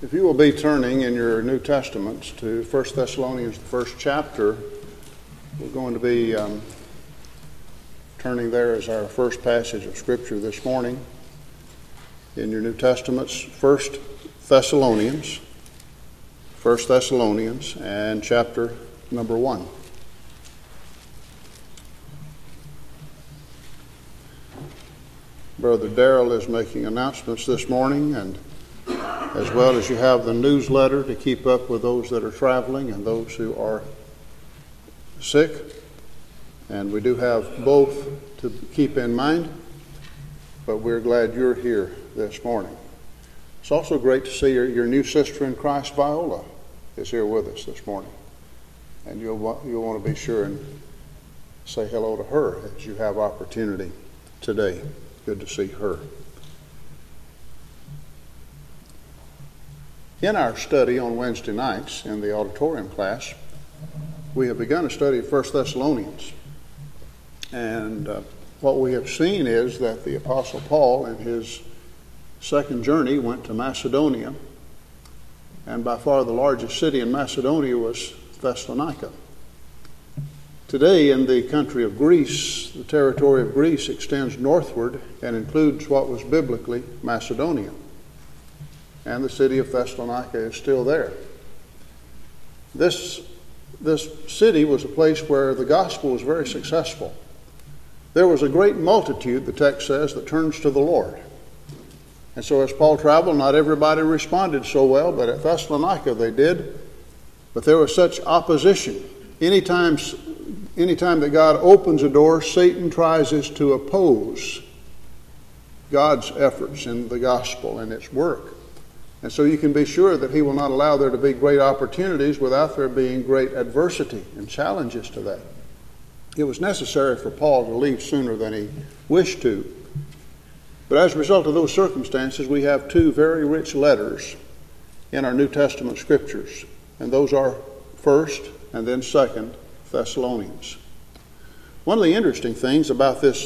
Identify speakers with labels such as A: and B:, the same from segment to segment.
A: If you will be turning in your New Testaments to 1 Thessalonians, the first chapter, we're going to be turning there as our first passage of Scripture this morning. In your New Testaments, 1 Thessalonians and chapter number 1. Brother Darrell is making announcements this morning, and as well as you have the newsletter to keep up with those that are traveling and those who are sick. And we do have both to keep in mind, but we're glad you're here this morning. It's also great to see your new sister in Christ, Viola, is here with us this morning. And you'll want to be sure and say hello to her as you have opportunity today. Good to see her. In our study on Wednesday nights in the auditorium class, we have begun a study of 1 Thessalonians. And what we have seen is that the Apostle Paul, in his second journey, went to Macedonia. And by far the largest city in Macedonia was Thessalonica. Today, in the country of Greece, the territory of Greece extends northward and includes what was biblically Macedonia. And the city of Thessalonica is still there. This city was a place where the gospel was very successful. There was a great multitude, the text says, that turns to the Lord. And so as Paul traveled, not everybody responded so well, but at Thessalonica they did. But there was such opposition. Anytime that God opens a door, Satan tries to oppose God's efforts in the gospel and its work. And so you can be sure that he will not allow there to be great opportunities without there being great adversity and challenges to that. It was necessary for Paul to leave sooner than he wished to. But as a result of those circumstances, we have two very rich letters in our New Testament scriptures. And those are 1st and then 2nd Thessalonians. One of the interesting things about this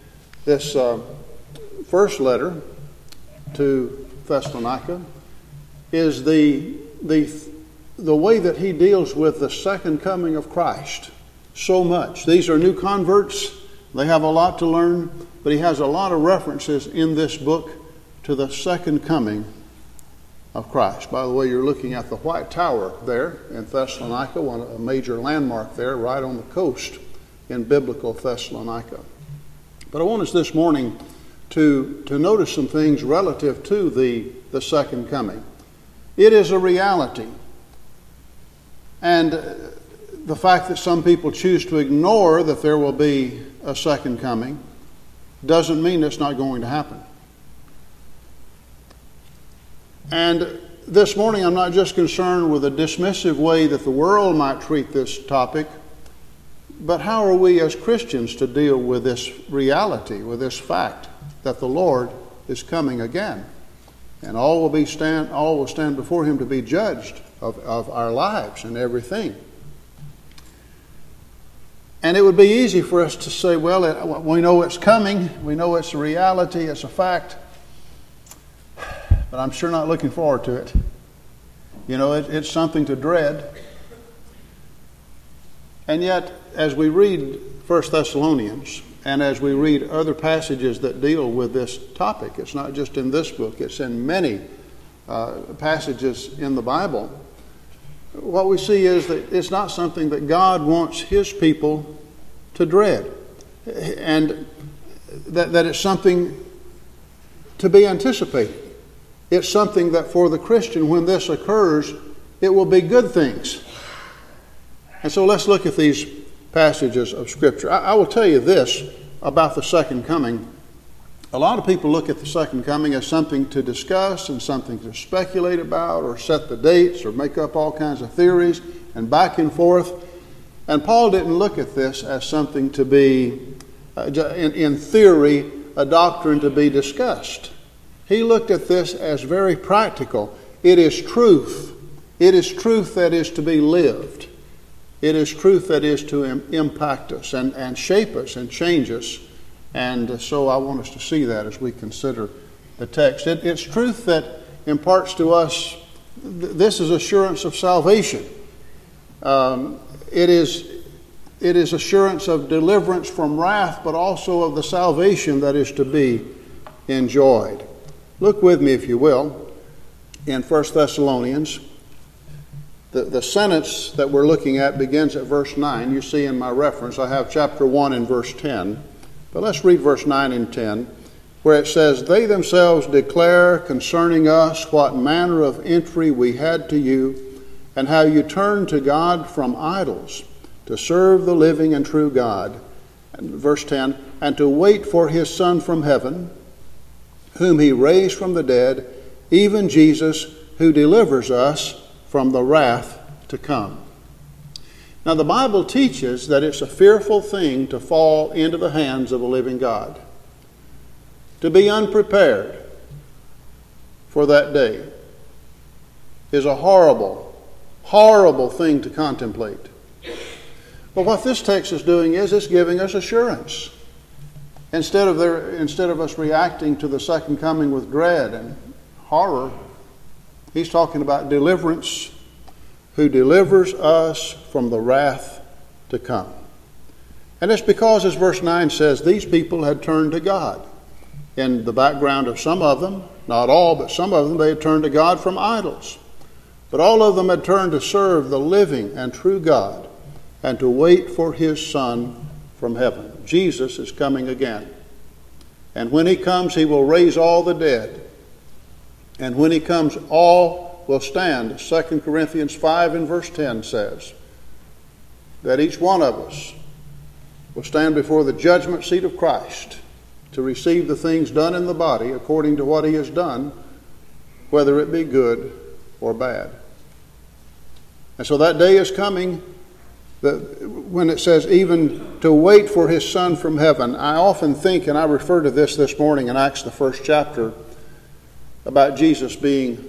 A: first letter to Thessalonica is the way that he deals with the second coming of Christ so much. These are new converts. They have a lot to learn, but he has a lot of references in this book to the second coming of Christ. By the way, you're looking at the White Tower there in Thessalonica, a major landmark there right on the coast in biblical Thessalonica. But I want us this morning to notice some things relative to the second coming. It is a reality. And the fact that some people choose to ignore that there will be a second coming doesn't mean it's not going to happen. And this morning I'm not just concerned with a dismissive way that the world might treat this topic, but how are we as Christians to deal with this reality, with this fact that the Lord is coming again? And all will stand before him to be judged of our lives and everything. And it would be easy for us to say, well, we know it's coming, we know it's a reality, it's a fact, but I'm sure not looking forward to it. You know, it's something to dread. And yet, as we read 1 Thessalonians, and as we read other passages that deal with this topic, it's not just in this book, it's in many passages in the Bible, what we see is that it's not something that God wants his people to dread. And that it's something to be anticipated. It's something that for the Christian, when this occurs, it will be good things. And so let's look at these passages of Scripture. I will tell you this about the second coming. A lot of people look at the second coming as something to discuss and something to speculate about or set the dates or make up all kinds of theories and back and forth. And Paul didn't look at this as something to be, in theory, a doctrine to be discussed. He looked at this as very practical. It is truth. It is truth that is to be lived. It is truth that is to impact us and shape us and change us. And so I want us to see that as we consider the text. It's truth that imparts to us This is assurance of salvation. It is assurance of deliverance from wrath, but also of the salvation that is to be enjoyed. Look with me, if you will, in 1 Thessalonians. The sentence that we're looking at begins at verse 9. You see in my reference, I have chapter 1 and verse 10. But let's read verse 9 and 10, where it says, "They themselves declare concerning us what manner of entry we had to you, and how you turned to God from idols, to serve the living and true God." And verse 10, "And to wait for his Son from heaven, whom he raised from the dead, even Jesus, who delivers us from the wrath to come." Now the Bible teaches that it's a fearful thing to fall into the hands of a living God. To be unprepared for that day is a horrible, horrible thing to contemplate. But what this text is doing is it's giving us assurance. Instead of us reacting to the second coming with dread and horror, he's talking about deliverance, who delivers us from the wrath to come. And it's because, as verse 9 says, these people had turned to God. In the background of some of them, not all, but some of them, they had turned to God from idols. But all of them had turned to serve the living and true God and to wait for his Son from heaven. Jesus is coming again. And when he comes, he will raise all the dead. And when he comes, all will stand. 2 Corinthians 5 and verse 10 says that each one of us will stand before the judgment seat of Christ to receive the things done in the body according to what he has done, whether it be good or bad. And so that day is coming when it says even to wait for his Son from heaven. I often think, and I refer to this morning in Acts the 1st chapter, about Jesus being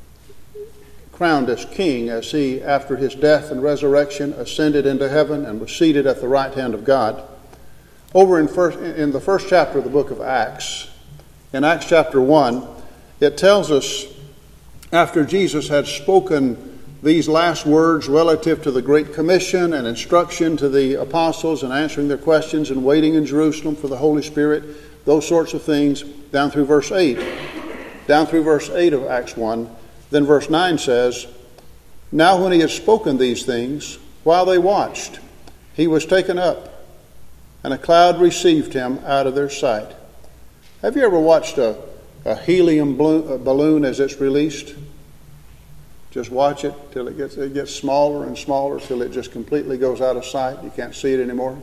A: crowned as king as he, after his death and resurrection, ascended into heaven and was seated at the right hand of God. Over in the first chapter of the book of Acts, in Acts chapter 1, it tells us after Jesus had spoken these last words relative to the Great Commission and instruction to the apostles and answering their questions and waiting in Jerusalem for the Holy Spirit, those sorts of things, down through verse 8. Down through verse 8 of Acts 1, then verse 9 says, "Now when he had spoken these things, while they watched, he was taken up, and a cloud received him out of their sight." Have you ever watched a helium balloon as it's released? Just watch it till it gets smaller and smaller till it just completely goes out of sight. You can't see it anymore.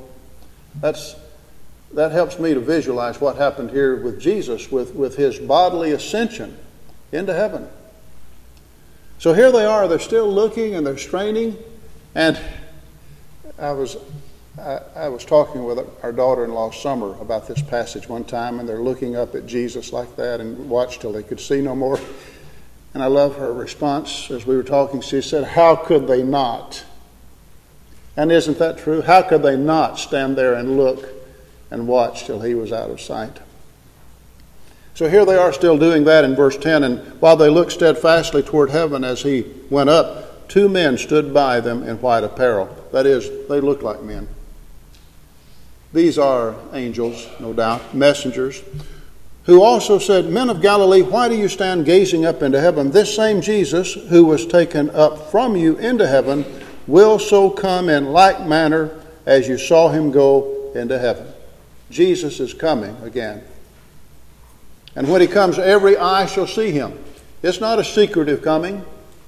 A: That helps me to visualize what happened here with Jesus, with his bodily ascension into heaven. So here they are, they're still looking and they're straining. And I was talking with our daughter-in-law, Summer, about this passage one time, and they're looking up at Jesus like that and watched till they could see no more. And I love her response as we were talking. She said, "How could they not?" And isn't that true? How could they not stand there and look and watch till he was out of sight? So here they are still doing that in verse 10. "And while they looked steadfastly toward heaven as he went up, 2 men stood by them in white apparel." That is, they looked like men. These are angels, no doubt, messengers, who also said, "Men of Galilee, why do you stand gazing up into heaven? This same Jesus who was taken up from you into heaven will so come in like manner as you saw him go into heaven." Jesus is coming again. And when he comes, every eye shall see him. It's not a secretive coming.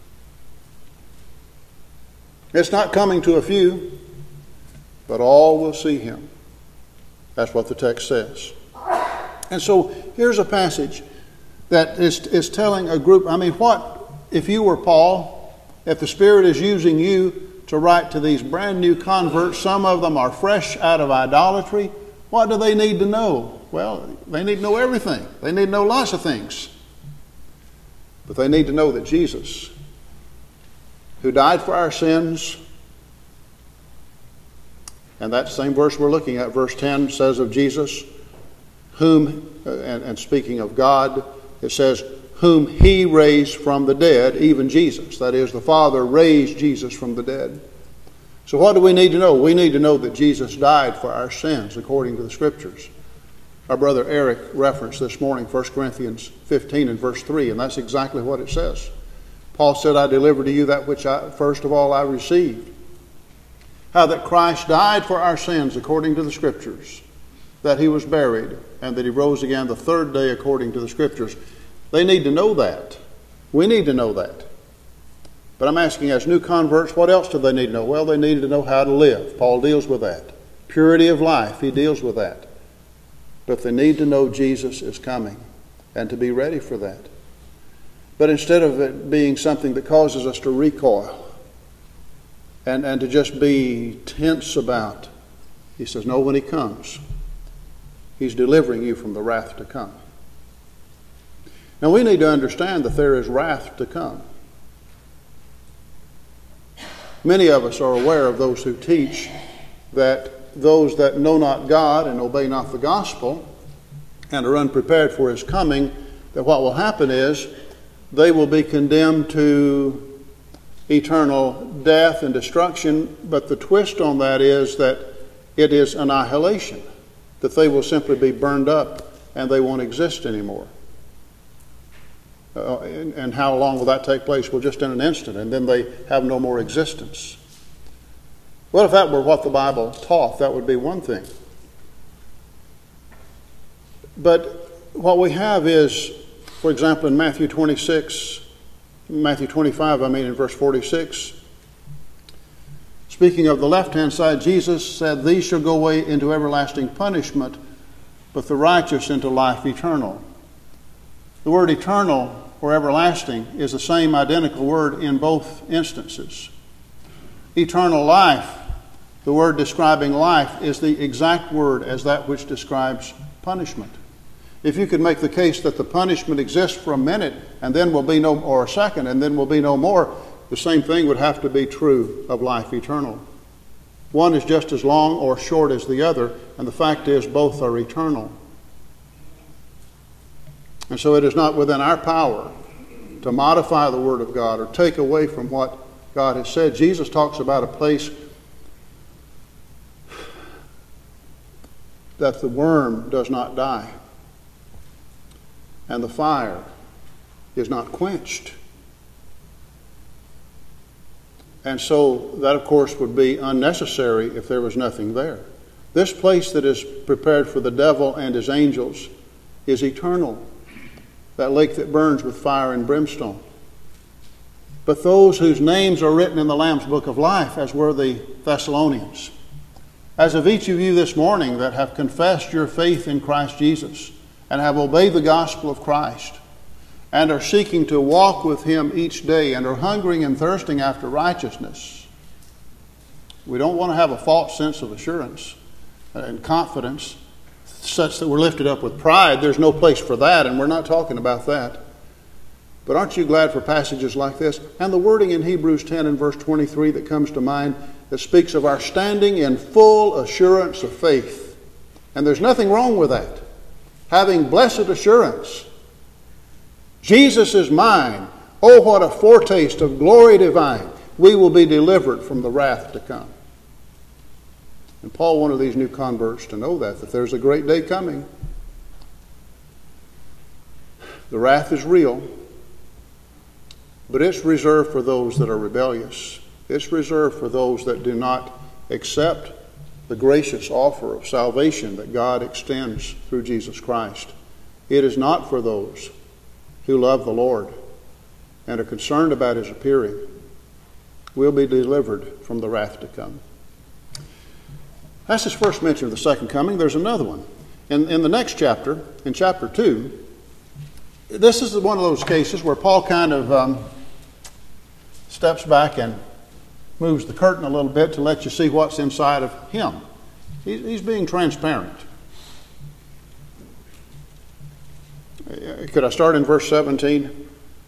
A: It's not coming to a few, but all will see him. That's what the text says. And so here's a passage that is telling a group, what if you were Paul, if the Spirit is using you to write to these brand new converts, some of them are fresh out of idolatry, what do they need to know? Well, they need to know everything. They need to know lots of things. But they need to know that Jesus, who died for our sins, and that same verse we're looking at, verse 10, says of Jesus, whom, and speaking of God, it says, whom he raised from the dead, even Jesus. That is, the Father raised Jesus from the dead. So what do we need to know? We need to know that Jesus died for our sins according to the Scriptures. Our brother Eric referenced this morning 1 Corinthians 15 and verse 3, and that's exactly what it says. Paul said, I delivered to you that which first of all I received. How that Christ died for our sins according to the Scriptures, that he was buried, and that he rose again the third day according to the Scriptures. They need to know that. We need to know that. But I'm asking, as new converts, what else do they need to know? Well, they need to know how to live. Paul deals with that. Purity of life, he deals with that. But they need to know Jesus is coming and to be ready for that. But instead of it being something that causes us to recoil and to just be tense about, he says, no, when he comes, he's delivering you from the wrath to come. Now we need to understand that there is wrath to come. Many of us are aware of those who teach that those that know not God and obey not the gospel and are unprepared for his coming, that what will happen is they will be condemned to eternal death and destruction. But the twist on that is that it is annihilation, that they will simply be burned up and they won't exist anymore. And how long will that take place? Well, just in an instant, and then they have no more existence. Well, if that were what the Bible taught, that would be one thing. But what we have is, for example, in Matthew 25, in verse 46, speaking of the left-hand side, Jesus said, these shall go away into everlasting punishment, but the righteous into life eternal. The word eternal or everlasting is the same identical word in both instances. Eternal life, the word describing life, is the exact word as that which describes punishment. If you could make the case that the punishment exists for a minute and then will be no, or a second and then will be no more, the same thing would have to be true of life eternal. One is just as long or short as the other, and the fact is both are eternal. And so it is not within our power to modify the Word of God or take away from what God has said. Jesus talks about a place that the worm does not die and the fire is not quenched. And so that, of course, would be unnecessary if there was nothing there. This place that is prepared for the devil and his angels is eternal. That lake that burns with fire and brimstone. But those whose names are written in the Lamb's Book of Life, as were the Thessalonians, as of each of you this morning that have confessed your faith in Christ Jesus and have obeyed the gospel of Christ and are seeking to walk with him each day and are hungering and thirsting after righteousness, we don't want to have a false sense of assurance and confidence such that we're lifted up with pride. There's no place for that, and we're not talking about that. But aren't you glad for passages like this? And the wording in Hebrews 10 and verse 23 that comes to mind that speaks of our standing in full assurance of faith. And there's nothing wrong with that. Having blessed assurance. Jesus is mine. Oh, what a foretaste of glory divine. We will be delivered from the wrath to come. And Paul wanted these new converts to know that there's a great day coming. The wrath is real, but it's reserved for those that are rebellious. It's reserved for those that do not accept the gracious offer of salvation that God extends through Jesus Christ. It is not for those who love the Lord and are concerned about his appearing. We'll be delivered from the wrath to come. That's his first mention of the second coming. There's another one. In the next chapter, in chapter 2, this is one of those cases where Paul kind of steps back and moves the curtain a little bit to let you see what's inside of him. He's being transparent. Could I start in verse 17?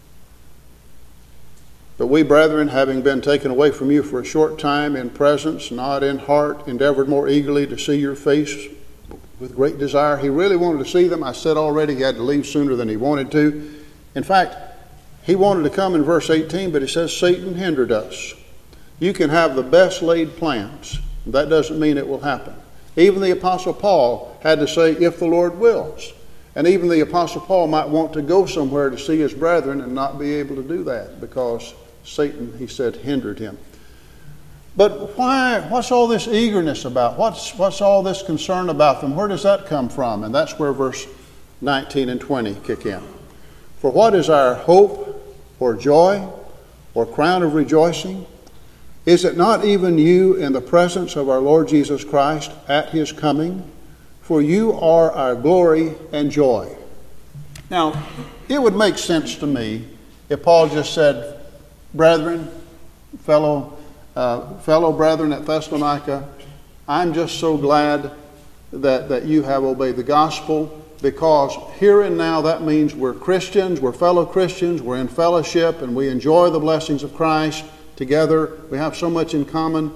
A: But we, brethren, having been taken away from you for a short time in presence, not in heart, endeavored more eagerly to see your face with great desire. He really wanted to see them. I said already he had to leave sooner than he wanted to. In fact, he wanted to come in verse 18, but he says Satan hindered us. You can have the best laid plans. That doesn't mean it will happen. Even the Apostle Paul had to say, if the Lord wills. And even the Apostle Paul might want to go somewhere to see his brethren and not be able to do that because Satan, he said, hindered him. But why? What's all this eagerness about? What's all this concern about them? Where does that come from? And that's where verse 19 and 20 kick in. For what is our hope or joy or crown of rejoicing? Is it not even you in the presence of our Lord Jesus Christ at his coming? For you are our glory and joy. Now, it would make sense to me if Paul just said, brethren, fellow brethren at Thessalonica, I'm just so glad that you have obeyed the gospel, because here and now that means we're Christians, we're fellow Christians, we're in fellowship, and we enjoy the blessings of Christ together. We have so much in common.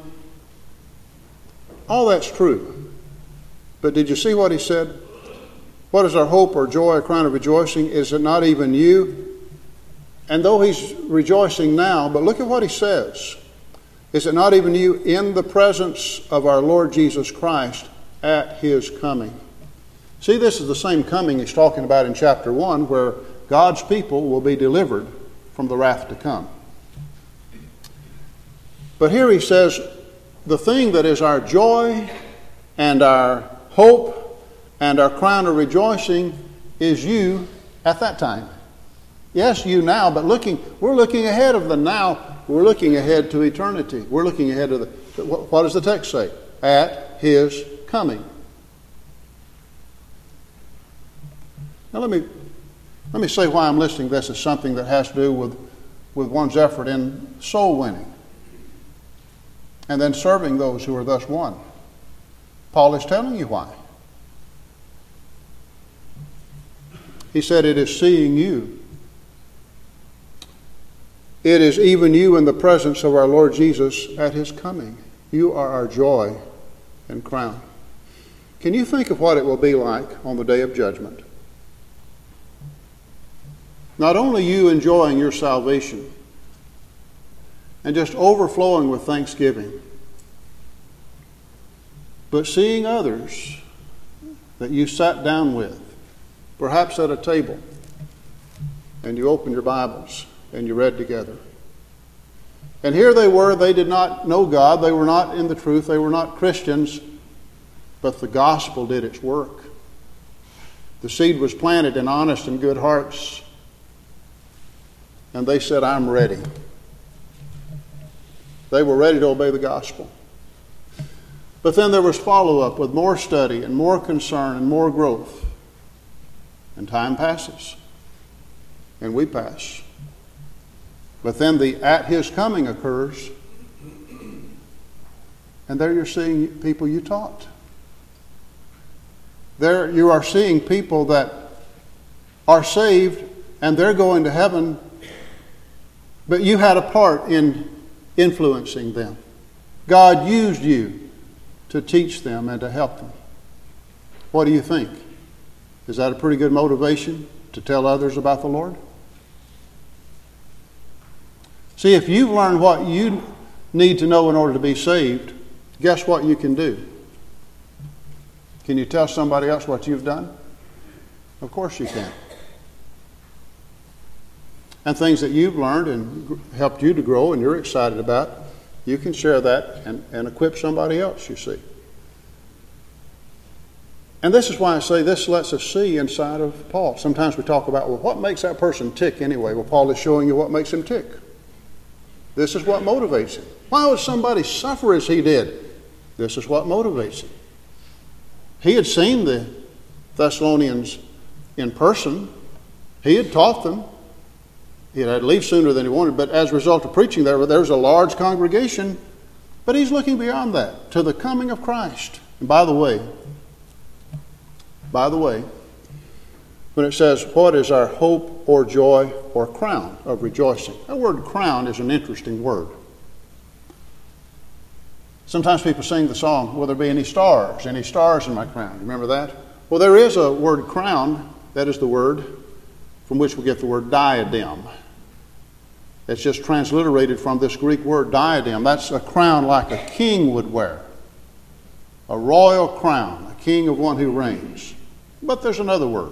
A: All that's true. But did you see what he said? What is our hope or joy, a crown of rejoicing? Is it not even you? And though he's rejoicing now, but look at what he says. Is it not even you in the presence of our Lord Jesus Christ at his coming? See, this is the same coming he's talking about in chapter 1, where God's people will be delivered from the wrath to come. But here he says, the thing that is our joy and our hope and our crown of rejoicing is you at that time. Yes, you now, but we're looking ahead of the now. We're looking ahead to eternity. We're looking ahead to what does the text say? At his coming. Now let me say why I'm listing this as something that has to do with one's effort in soul winning and then serving those who are thus won. Paul is telling you why. He said it is seeing you. It is even you in the presence of our Lord Jesus at his coming. You are our joy and crown. Can you think of what it will be like on the day of judgment? Not only you enjoying your salvation and just overflowing with thanksgiving, but seeing others that you sat down with, perhaps at a table, and you opened your Bibles and you read together. And here they were, they did not know God, they were not in the truth, they were not Christians, but the gospel did its work. The seed was planted in honest and good hearts, and they said, I'm ready. They were ready to obey the gospel. But then there was follow-up with more study and more concern and more growth. And time passes. And we pass. But then the at his coming occurs. And there you're seeing people you taught. There you are seeing people that are saved and they're going to heaven, but you had a part in influencing them. God used you to teach them and to help them. What do you think? Is that a pretty good motivation to tell others about the Lord? See, if you've learned what you need to know in order to be saved, guess what you can do? Can you tell somebody else what you've done? Of course you can. And things that you've learned and helped you to grow and you're excited about, you can share that and equip somebody else, you see. And this is why I say this lets us see inside of Paul. Sometimes we talk about, well, what makes that person tick anyway? Well, Paul is showing you what makes him tick. This is what motivates him. Why would somebody suffer as he did? This is what motivates him. He had seen the Thessalonians in person. He had taught them. He had to leave sooner than he wanted, but as a result of preaching there was a large congregation. But he's looking beyond that, to the coming of Christ. And by the way, when it says, what is our hope or joy or crown of rejoicing? That word crown is an interesting word. Sometimes people sing the song, will there be any stars in my crown? Remember that? Well, there is a word crown, that is the word, from which we get the word diadem. It's just transliterated from this Greek word diadem. That's a crown like a king would wear. A royal crown, a king of one who reigns. But there's another word.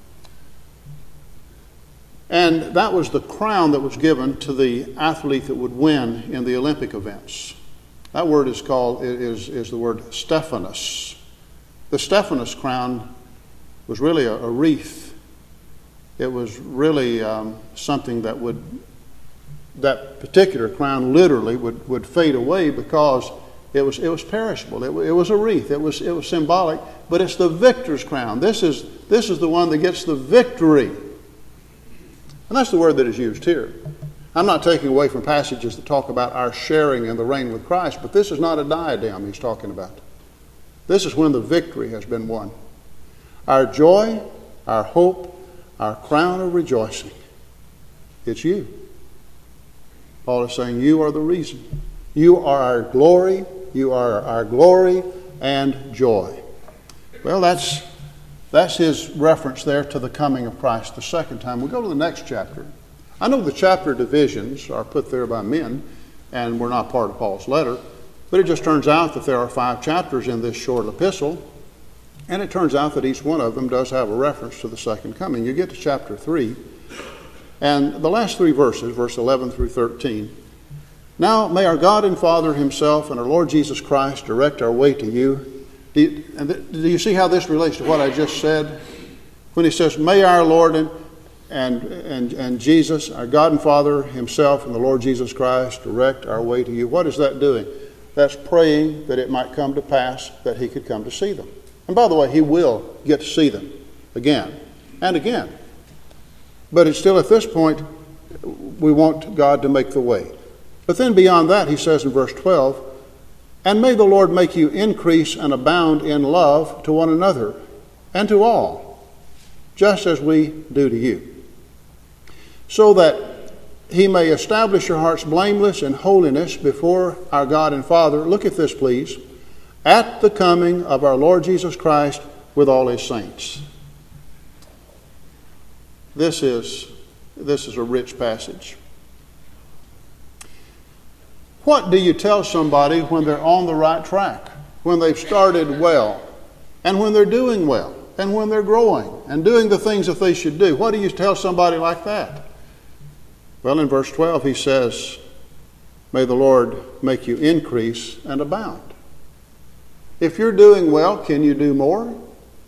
A: And that was the crown that was given to the athlete that would win in the Olympic events. That word is the word Stephanos. The Stephanos crown was really a wreath. It was really something that particular crown literally would fade away because it was perishable. It was a wreath. It was symbolic, but it's the victor's crown. This is the one that gets the victory. And that's the word that is used here. I'm not taking away from passages that talk about our sharing in the reign with Christ, but this is not a diadem he's talking about. This is when the victory has been won. Our joy, our hope, our crown of rejoicing. It's you. Paul is saying you are the reason. You are our glory. You are our glory and joy. Well, that's his reference there to the coming of Christ the second time. We go to the next chapter. I know the chapter divisions are put there by men and were not part of Paul's letter, but it just turns out that there are 5 chapters in this short epistle, and it turns out that each one of them does have a reference to the second coming. You get to chapter 3, and the last 3 verses, verse 11 through 13, now may our God and Father himself and our Lord Jesus Christ direct our way to you. Do you see how this relates to what I just said? When he says, may our Lord and Jesus, our God and Father himself and the Lord Jesus Christ direct our way to you. What is that doing? That's praying that it might come to pass that he could come to see them. And by the way, he will get to see them again and again. But it's still at this point, we want God to make the way. But then beyond that, he says in verse 12, and may the Lord make you increase and abound in love to one another and to all, just as we do to you, so that he may establish your hearts blameless in holiness before our God and Father. Look at this, please. At the coming of our Lord Jesus Christ with all his saints. This is a rich passage. What do you tell somebody when they're on the right track, when they've started well, and when they're doing well, and when they're growing, and doing the things that they should do? What do you tell somebody like that? Well, in verse 12 he says, may the Lord make you increase and abound. If you're doing well, can you do more?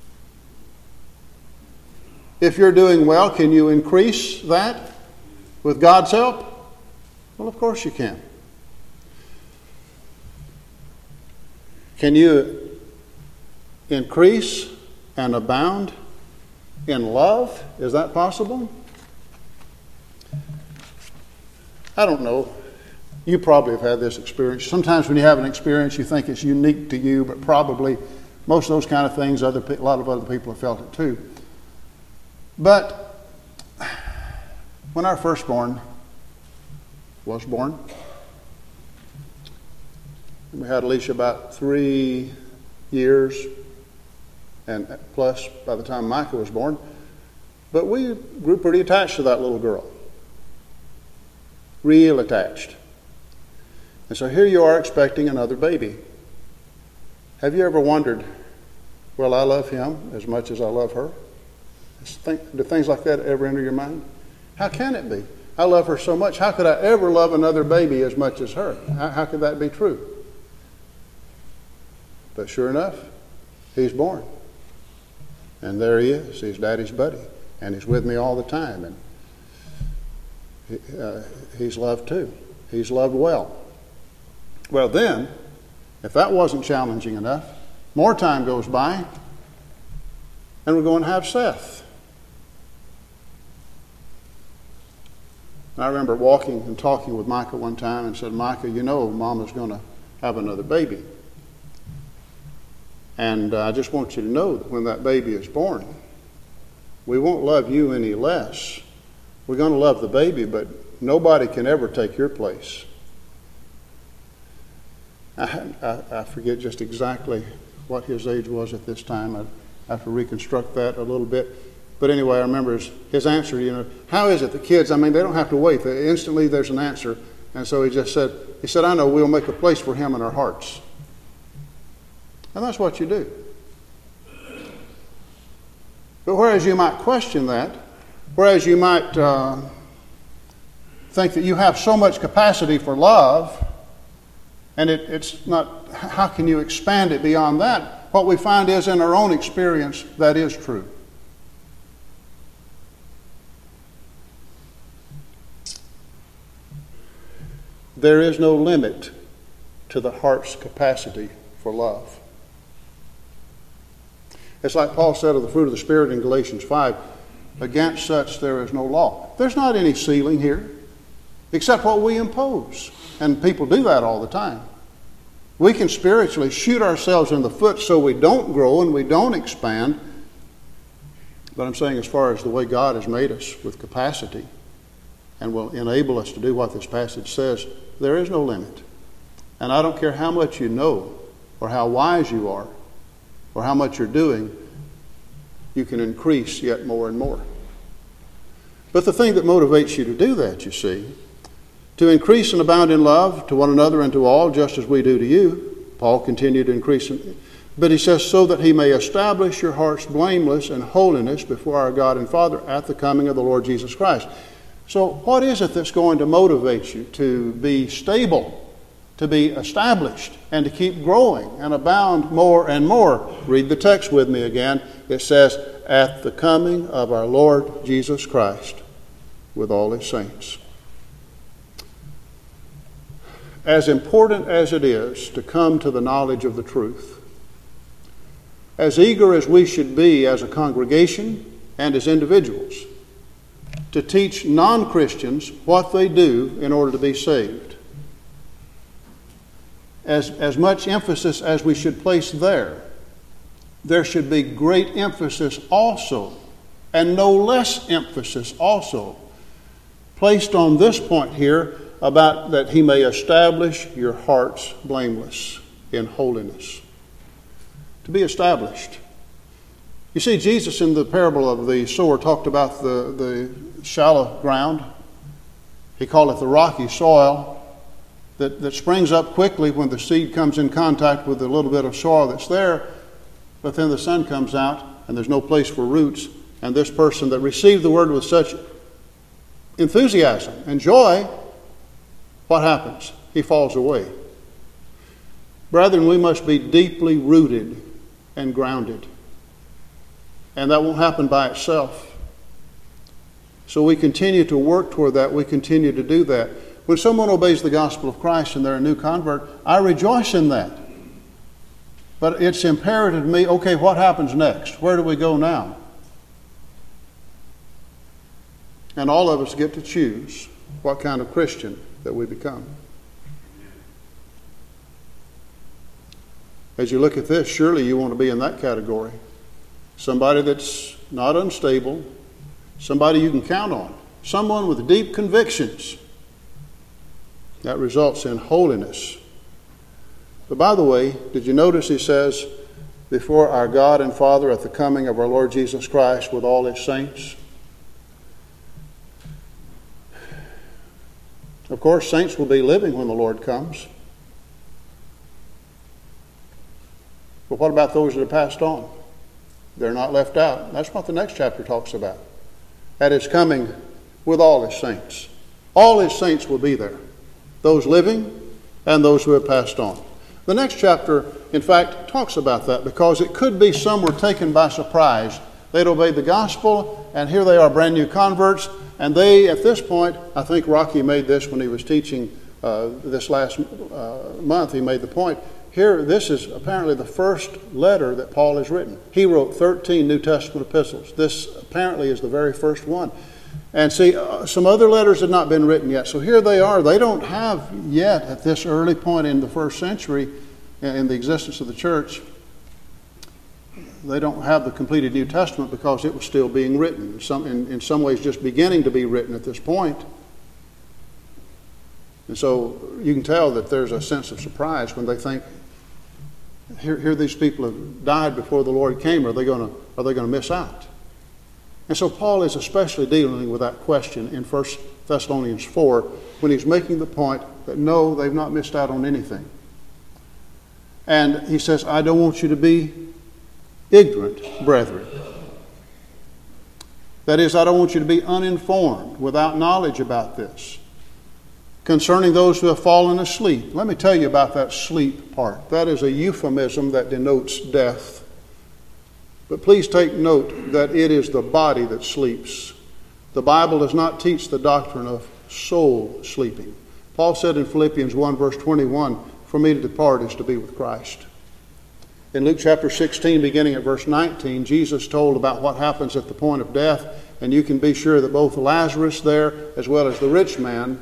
A: If you're doing well, can you increase that with God's help? Well, of course you can. Can you increase and abound in love? Is that possible? I don't know. You probably have had this experience. Sometimes when you have an experience, you think it's unique to you, but probably most of those kind of things, a lot of other people have felt it too. But when our firstborn was born, we had Alicia about 3 years and plus by the time Micah was born. But we grew pretty attached to that little girl. Real attached. And so here you are expecting another baby. Have you ever wondered, well, I love him as much as I love her? Do things like that ever enter your mind? How can it be? I love her so much. How could I ever love another baby as much as her? How could that be true? But sure enough, he's born. And there he is. He's Daddy's buddy. And he's with me all the time. And he's loved too. He's loved well. Well then, if that wasn't challenging enough, more time goes by and we're going to have Seth. And I remember walking and talking with Micah one time and said, Micah, you know Mama's going to have another baby. And I just want you to know that when that baby is born, we won't love you any less. We're going to love the baby, but nobody can ever take your place. I forget just exactly what his age was at this time. I have to reconstruct that a little bit. But anyway, I remember his answer, how is it the kids, they don't have to wait. Instantly there's an answer. And so he said, I know we'll make a place for him in our hearts. And that's what you do. But whereas you might question that, whereas you might think that you have so much capacity for love, and it's not, how can you expand it beyond that? What we find is in our own experience, that is true. There is no limit to the heart's capacity for love. It's like Paul said of the fruit of the Spirit in Galatians 5, against such there is no law. There's not any ceiling here, except what we impose. And people do that all the time. We can spiritually shoot ourselves in the foot so we don't grow and we don't expand. But I'm saying as far as the way God has made us with capacity and will enable us to do what this passage says, there is no limit. And I don't care how much you know or how wise you are or how much you're doing, you can increase yet more and more. But the thing that motivates you to do that, you see, to increase and abound in love to one another and to all, just as we do to you, Paul continued to increase. But he says, so that he may establish your hearts blameless in holiness before our God and Father at the coming of the Lord Jesus Christ. So what is it that's going to motivate you to be stable, to be established, and to keep growing and abound more and more? Read the text with me again. It says, at the coming of our Lord Jesus Christ with all his saints. As important as it is to come to the knowledge of the truth, as eager as we should be as a congregation and as individuals to teach non-Christians what they do in order to be saved, as much emphasis as we should place there should be great emphasis also, and no less emphasis also, placed on this point here about that he may establish your hearts blameless in holiness. To be established. You see, Jesus in the parable of the sower talked about the shallow ground. He called it the rocky soil that springs up quickly when the seed comes in contact with the little bit of soil that's there, but then the sun comes out and there's no place for roots, and this person that received the word with such enthusiasm and joy, what happens? He falls away. Brethren, we must be deeply rooted and grounded. And that won't happen by itself. So we continue to work toward that. We continue to do that. When someone obeys the gospel of Christ and they're a new convert, I rejoice in that. But it's imperative to me, okay, what happens next? Where do we go now? And all of us get to choose what kind of Christian that we become. As you look at this, surely you want to be in that category. Somebody that's not unstable, somebody you can count on, someone with deep convictions. That results in holiness. But by the way, did you notice he says, before our God and Father at the coming of our Lord Jesus Christ with all his saints? Of course, saints will be living when the Lord comes. But what about those that have passed on? They're not left out. That's what the next chapter talks about. At his coming with all his saints. All his saints will be there. Those living and those who have passed on. The next chapter, in fact, talks about that because it could be some were taken by surprise. They'd obeyed the gospel, and here they are, brand new converts. And they, at this point, I think Rocky made this when he was teaching this last month. He made the point. Here, this is apparently the first letter that Paul has written. He wrote 13 New Testament epistles. This apparently is the very first one. And see, some other letters had not been written yet. So here they are. They don't have yet, at this early point in the first century, in the existence of the church, they don't have the completed New Testament because it was still being written. In some ways just beginning to be written at this point. And so you can tell that there's a sense of surprise when they think, here these people have died before the Lord came. Are they going to miss out? And so Paul is especially dealing with that question in 1 Thessalonians 4 when he's making the point that no, they've not missed out on anything. And he says, I don't want you to be ignorant, brethren. That is, I don't want you to be uninformed, without knowledge about this, concerning those who have fallen asleep. Let me tell you about that sleep part. That is a euphemism that denotes death. But please take note that it is the body that sleeps. The Bible does not teach the doctrine of soul sleeping. Paul said in Philippians 1 verse 21, for me to depart is to be with Christ. In Luke chapter 16, beginning at verse 19, Jesus told about what happens at the point of death, and you can be sure that both Lazarus there as well as the rich man,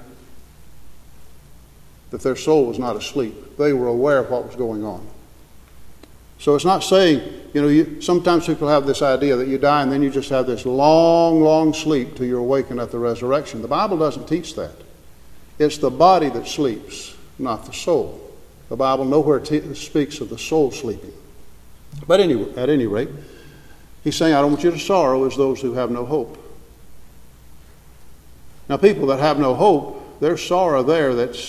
A: that their soul was not asleep. They were aware of what was going on. So it's not saying, sometimes people have this idea that you die and then you just have this long, long sleep till you're awakened at the resurrection. The Bible doesn't teach that. It's the body that sleeps, not the soul. The Bible nowhere speaks of the soul sleeping. But at any rate, he's saying, I don't want you to sorrow as those who have no hope. Now, people that have no hope, there's sorrow there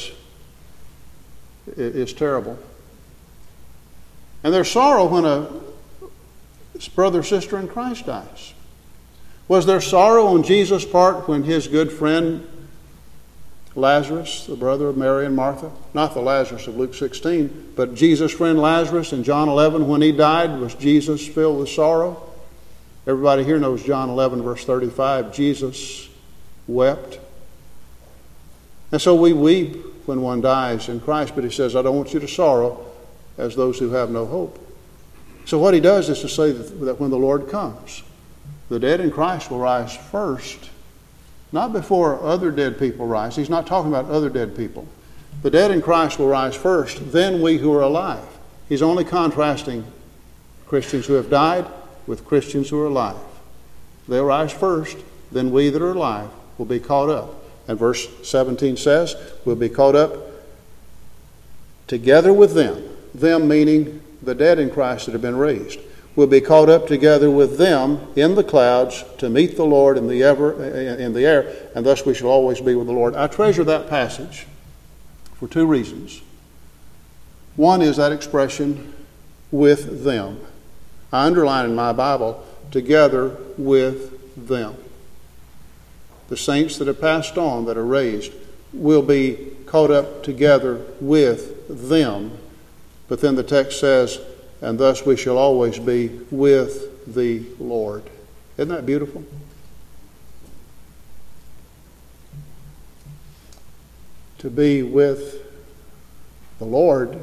A: is terrible. And there's sorrow when a brother or sister in Christ dies. Was there sorrow on Jesus' part when his good friend Lazarus, the brother of Mary and Martha, not the Lazarus of Luke 16, but Jesus' friend Lazarus in John 11, when he died, was Jesus filled with sorrow? Everybody here knows John 11, verse 35, Jesus wept. And so we weep when one dies in Christ, but he says, I don't want you to sorrow as those who have no hope. So what he does is to say that when the Lord comes, the dead in Christ will rise first, not before other dead people rise. He's not talking about other dead people. The dead in Christ will rise first, then we who are alive. He's only contrasting Christians who have died with Christians who are alive. They'll rise first, then we that are alive will be caught up. And verse 17 says, we'll be caught up together with them. Them meaning the dead in Christ that have been raised. We'll be caught up together with them in the clouds to meet the Lord in the air, and thus we shall always be with the Lord. I treasure that passage for two reasons. One is that expression, with them. I underline in my Bible, together with them. The saints that have passed on, that are raised, will be caught up together with them. But then the text says, and thus we shall always be with the Lord. Isn't that beautiful? To be with the Lord,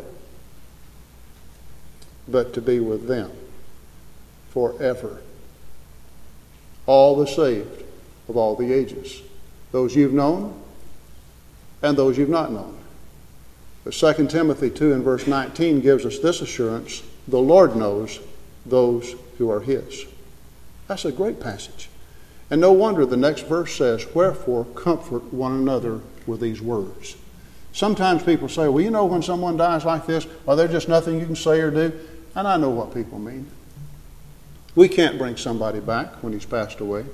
A: but to be with them forever. All the saved of all the ages. Those you've known and those you've not known. But 2 Timothy 2 and verse 19 gives us this assurance, the Lord knows those who are His. That's a great passage. And no wonder the next verse says, wherefore comfort one another with these words. Sometimes people say, well, when someone dies like this, there's just nothing you can say or do. And I know what people mean. We can't bring somebody back when he's passed away.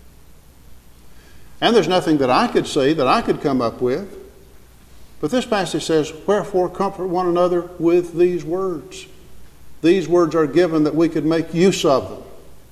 A: And there's nothing that I could say that I could come up with. But this passage says, wherefore comfort one another with these words. These words are given that we could make use of them.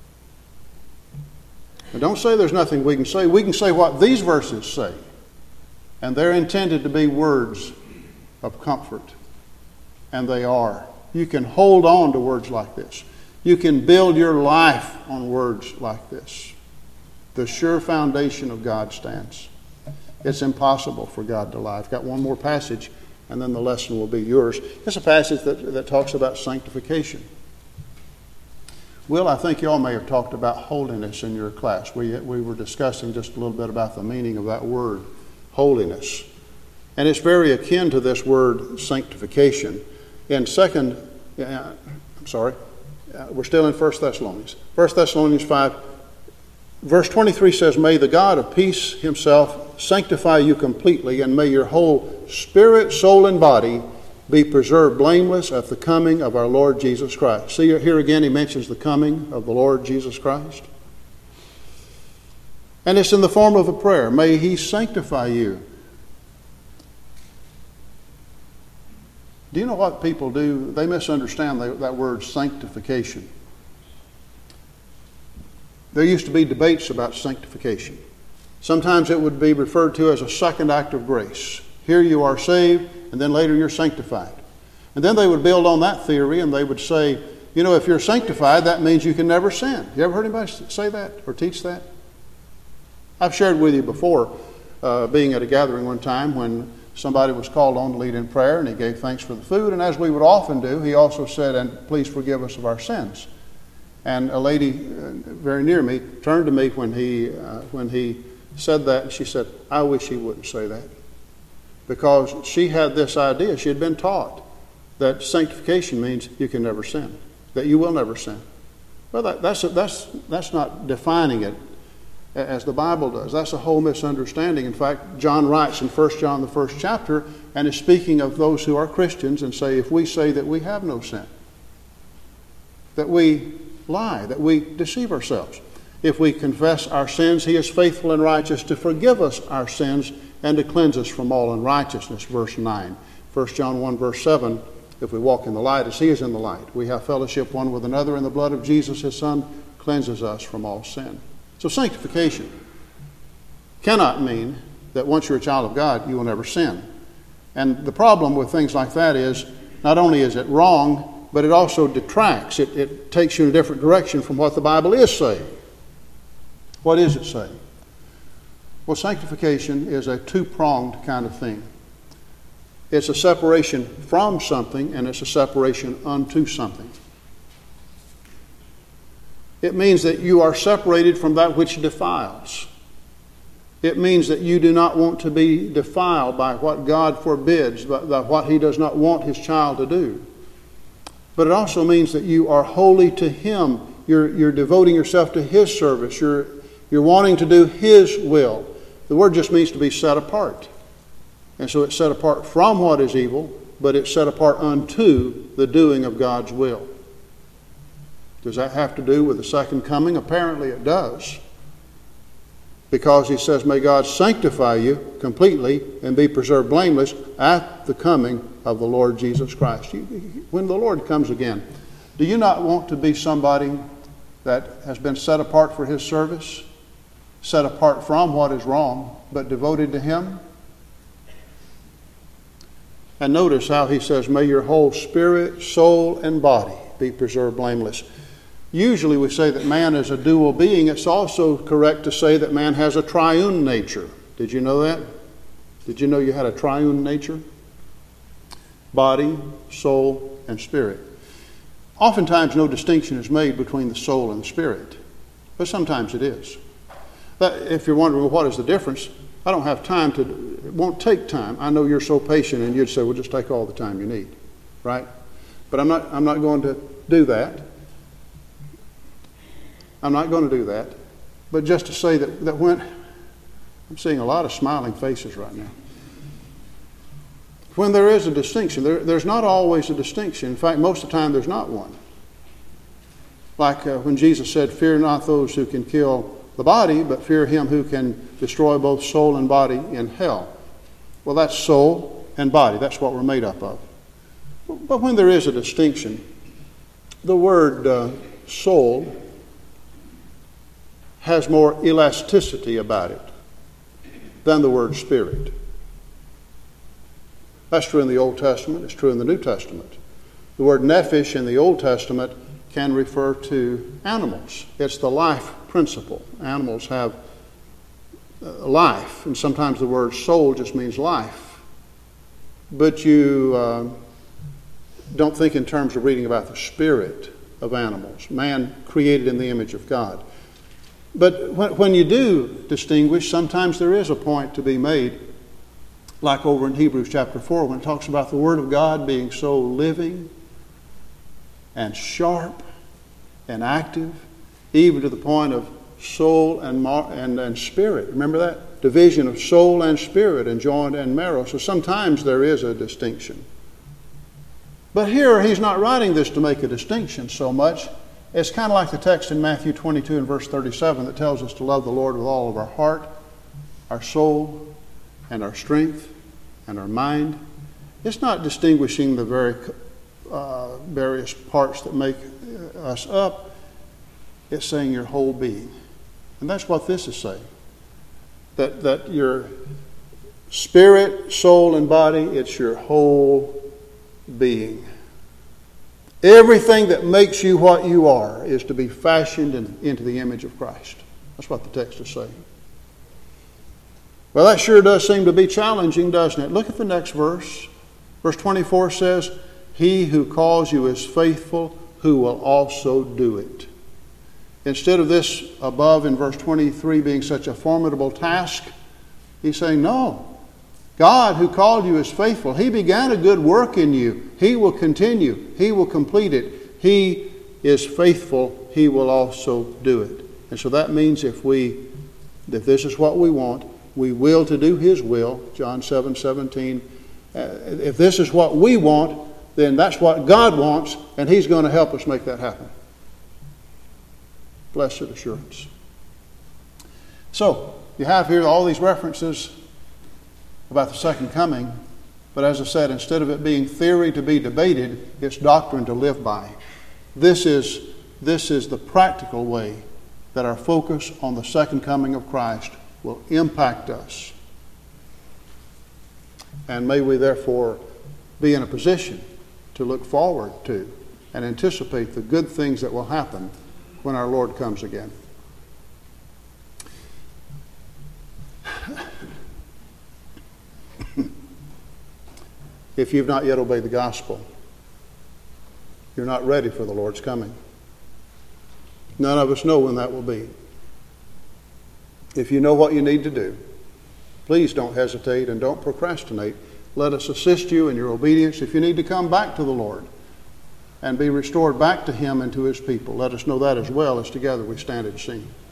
A: And don't say there's nothing we can say. We can say what these verses say. And they're intended to be words of comfort. And they are. You can hold on to words like this. You can build your life on words like this. The sure foundation of God stands. It's impossible for God to lie. I've got one more passage, and then the lesson will be yours. It's a passage that talks about sanctification. Will, I think you all may have talked about holiness in your class. We were discussing just a little bit about the meaning of that word, holiness. And it's very akin to this word sanctification. We're still in 1 Thessalonians. 1 Thessalonians 5, verse 23 says, may the God of peace himself sanctify you completely, and may your whole spirit, soul, and body be preserved blameless at the coming of our Lord Jesus Christ. See, here again he mentions the coming of the Lord Jesus Christ. And it's in the form of a prayer. May He sanctify you. Do you know what people do? They misunderstand that word sanctification. There used to be debates about sanctification. Sometimes it would be referred to as a second act of grace. Here you are saved, and then later you're sanctified. And then they would build on that theory, and they would say, you know, if you're sanctified, that means you can never sin. You ever heard anybody say that or teach that? I've shared with you before, being at a gathering one time when somebody was called on to lead in prayer, and he gave thanks for the food. And as we would often do, he also said, and please forgive us of our sins. And a lady very near me turned to me when he said that, and she said, I wish he wouldn't say that. Because she had this idea, she had been taught that sanctification means you can never sin, that you will never sin. Well, that's not defining it as the Bible does. That's a whole misunderstanding. In fact, John writes in 1 John, the first chapter, and is speaking of those who are Christians, and say, if we say that we have no sin, that we lie, that we deceive ourselves. If we confess our sins, He is faithful and righteous to forgive us our sins and to cleanse us from all unrighteousness. Verse 9. 1 John 1, verse 7, if we walk in the light as He is in the light, we have fellowship one with another, and the blood of Jesus, His Son, cleanses us from all sin. So sanctification cannot mean that once you're a child of God, you will never sin. And the problem with things like that is, not only is it wrong, but it also detracts. It takes you in a different direction from what the Bible is saying. What is it saying? Well, sanctification is a two-pronged kind of thing. It's a separation from something, and it's a separation unto something. It means that you are separated from that which defiles. It means that you do not want to be defiled by what God forbids, by what He does not want His child to do. But it also means that you are holy to Him. You're devoting yourself to His service. You're wanting to do His will. The word just means to be set apart. And so it's set apart from what is evil, but it's set apart unto the doing of God's will. Does that have to do with the second coming? Apparently it does. Because He says, may God sanctify you completely and be preserved blameless at the coming of the Lord Jesus Christ. When the Lord comes again, do you not want to be somebody that has been set apart for His service? Set apart from what is wrong, but devoted to Him? And notice how He says, may your whole spirit, soul, and body be preserved blameless. Usually we say that man is a dual being. It's also correct to say that man has a triune nature. Did you know that? Did you know you had a triune nature? Body, soul, and spirit. Oftentimes no distinction is made between the soul and the spirit, but sometimes it is. If you're wondering, well, what is the difference? I don't have time to, it won't take time. I know you're so patient, and you'd say, well, just take all the time you need, right? But I'm not going to do that. I'm not going to do that. But just to say that when, I'm seeing a lot of smiling faces right now. When there is a distinction, there's not always a distinction. In fact, most of the time there's not one. Like when Jesus said, fear not those who can kill the body, but fear Him who can destroy both soul and body in hell. Well, that's soul and body. That's what we're made up of. But when there is a distinction, the word soul has more elasticity about it than the word spirit. That's true in the Old Testament. It's true in the New Testament. The word nephesh in the Old Testament can refer to animals. It's the life principle. Animals have life, and sometimes the word soul just means life. But you don't think in terms of reading about the spirit of animals. Man created in the image of God. But when you do distinguish, sometimes there is a point to be made, like over in Hebrews chapter 4, when it talks about the Word of God being so living and sharp and active, even to the point of soul and spirit. Remember that? Division of soul and spirit and joint and marrow. So sometimes there is a distinction. But here he's not writing this to make a distinction so much It's kind of like the text in Matthew 22 and verse 37 that tells us to love the Lord with all of our heart, our soul, and our strength, and our mind. It's not distinguishing the various parts that make us up. It's saying your whole being. And that's what this is saying. That your spirit, soul, and body, it's your whole being. Everything that makes you what you are is to be fashioned into the image of Christ. That's what the text is saying. Well, that sure does seem to be challenging, doesn't it? Look at the next verse. Verse 24 says, He who calls you is faithful, who will also do it. Instead of this above in verse 23 being such a formidable task, he's saying, no. God who called you is faithful. He began a good work in you. He will continue. He will complete it. He is faithful. He will also do it. And so that means if this is what we want, we will to do His will, John 7:17. If this is what we want, then that's what God wants, and He's going to help us make that happen. Blessed assurance. So, you have here all these references about the second coming, but as I said, instead of it being theory to be debated, it's doctrine to live by. This is the practical way that our focus on the second coming of Christ will impact us. And may we therefore be in a position to look forward to and anticipate the good things that will happen when our Lord comes again. If you've not yet obeyed the gospel, you're not ready for the Lord's coming. None of us know when that will be. If you know what you need to do, please don't hesitate and don't procrastinate. Let us assist you in your obedience. If you need to come back to the Lord and be restored back to Him and to His people, let us know that as well as together we stand and sing.